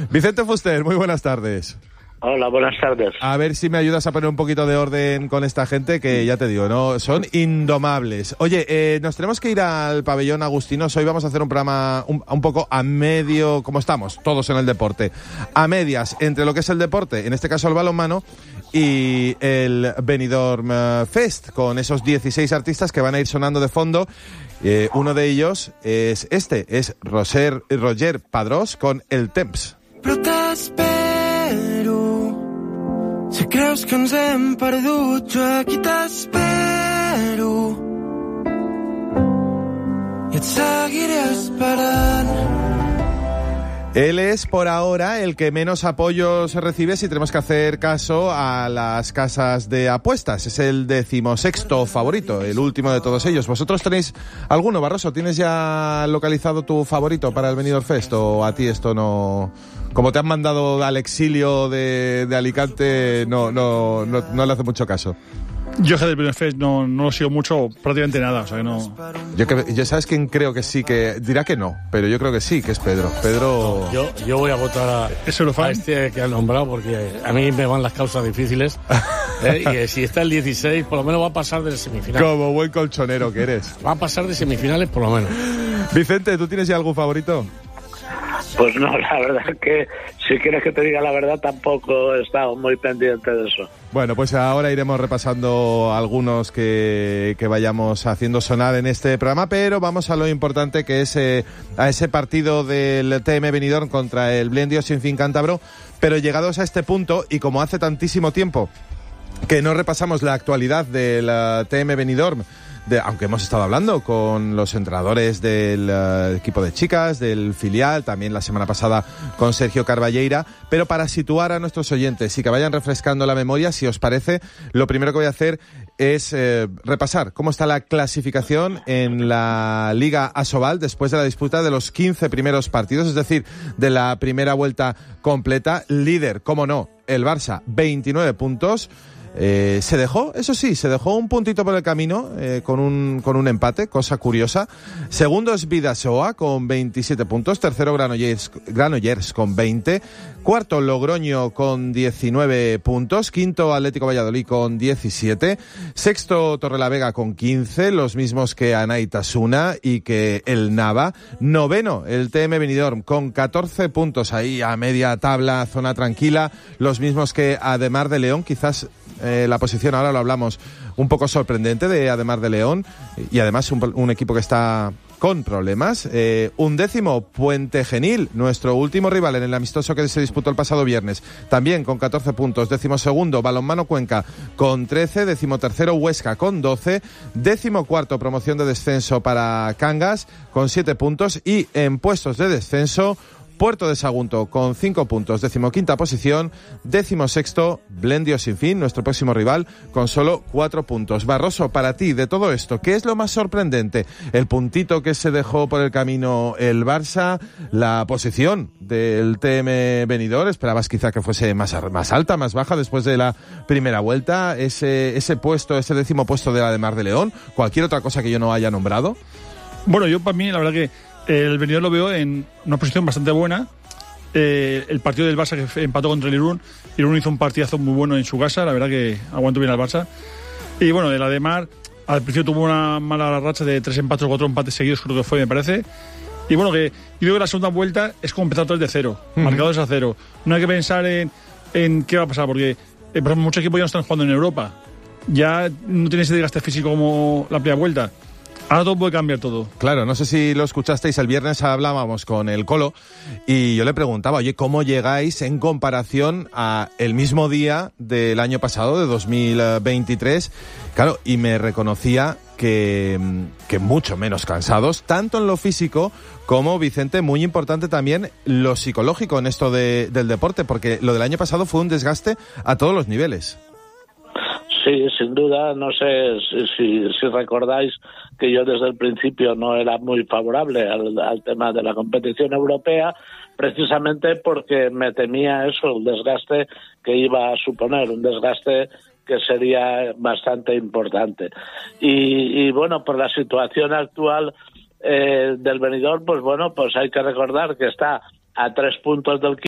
Vicente Fuster, muy buenas tardes. Hola, buenas tardes. A ver si me ayudas a poner un poquito de orden con esta gente que ya te digo, no son indomables. Oye, nos tenemos que ir al pabellón Agustinos. Hoy vamos a hacer un programa un poco a medio, como estamos, todos en el deporte, a medias entre lo que es el deporte, en este caso el balonmano, y el Benidorm Fest, con esos 16 artistas que van a ir sonando de fondo. Uno de ellos es Roger Padrós con el Temps. Si creus que ens hem perdut, jo aquí t'espero i et seguiré esperant. Él es, por ahora, el que menos apoyo se recibe si tenemos que hacer caso a las casas de apuestas. Es el 16º favorito, el último de todos ellos. ¿Vosotros tenéis alguno, Barroso? ¿Tienes ya localizado tu favorito para el Benidorm Fest o a ti esto no...? Como te han mandado al exilio de Alicante, no le hace mucho caso. Yo del Benidorm Fest no lo sigo mucho, prácticamente nada, o sea que no... Yo ¿sabes quién creo que sí? Que dirá que no, pero yo creo que sí, que es Pedro. Pedro... Yo voy a votar a este que ha nombrado, porque a mí me van las causas difíciles. Y si está el 16, por lo menos va a pasar de semifinales. Como buen colchonero que eres. Va a pasar de semifinales, por lo menos. Vicente, ¿tú tienes ya algún favorito? Pues no, la verdad que, si quieres que te diga la verdad, tampoco he estado muy pendiente de eso. Bueno, pues ahora iremos repasando algunos que vayamos haciendo sonar en este programa, pero vamos a lo importante, que es a ese partido del TM Benidorm contra el Blendio Sinfín Cántabro. Pero llegados a este punto, y como hace tantísimo tiempo que no repasamos la actualidad del TM Benidorm, aunque hemos estado hablando con los entrenadores del equipo de chicas, del filial, también la semana pasada con Sergio Carballeira, pero para situar a nuestros oyentes y que vayan refrescando la memoria, si os parece, lo primero que voy a hacer es repasar cómo está la clasificación en la Liga Asobal después de la disputa de los 15 primeros partidos, es decir, de la primera vuelta completa. Líder, cómo no, el Barça, 29 puntos. Se dejó un puntito por el camino con un empate, cosa curiosa. Segundo es Bidasoa con 27 puntos, tercero Granollers con 20, cuarto Logroño con 19 puntos, quinto Atlético Valladolid con 17, sexto Torrelavega con 15, los mismos que Anaitasuna y que el Nava, noveno el TM Benidorm con 14 puntos, ahí a media tabla, zona tranquila, los mismos que Ademar de León, quizás la posición, ahora lo hablamos, un poco sorprendente de Ademar de León, y además un equipo que está con problemas. Undécimo Puente Genil, nuestro último rival en el amistoso que se disputó el pasado viernes, también con 14 puntos. Décimo segundo Balonmano Cuenca con 13, décimo tercero Huesca con 12, décimo cuarto promoción de descenso para Cangas con 7 puntos, y en puestos de descenso Puerto de Sagunto con 5 puntos, 15ª posición, 16º Blendio Sinfín, nuestro próximo rival, con solo 4 puntos. Barroso, para ti, de todo esto, ¿qué es lo más sorprendente? ¿El puntito que se dejó por el camino el Barça? ¿La posición del TM Benidorm? ¿Esperabas quizá que fuese más alta, más baja después de la primera vuelta? ¿Ese puesto, ese 10º puesto de la de Mar de León? ¿Cualquier otra cosa que yo no haya nombrado? Bueno, yo para mí, la verdad que el Benidorm lo veo en una posición bastante buena. El partido del Barça que empató contra el Irún hizo un partidazo muy bueno en su casa, la verdad que aguantó bien al Barça. Y bueno, el Ademar al principio tuvo una mala racha de 3 empates o 4 empates seguidos, creo que fue, me parece. Y bueno, que yo creo que la segunda vuelta es como empezar todo desde cero, marcados a cero. No hay que pensar en qué va a pasar, porque por ejemplo, muchos equipos ya no están jugando en Europa. Ya no tiene ese desgaste físico como la primera vuelta. Ahora todo puede cambiar todo. Claro, no sé si lo escuchasteis, el viernes hablábamos con el Colo y yo le preguntaba, oye, ¿cómo llegáis en comparación a el mismo día del año pasado, de 2023? Claro, y me reconocía que mucho menos cansados, tanto en lo físico como, Vicente, muy importante también lo psicológico en esto del deporte, porque lo del año pasado fue un desgaste a todos los niveles. Sí, sin duda, no sé si recordáis que yo desde el principio no era muy favorable al tema de la competición europea, precisamente porque me temía eso, el desgaste que iba a suponer, un desgaste que sería bastante importante. Y bueno, por la situación actual del Benidorm, pues bueno, pues hay que recordar que está a 3 puntos del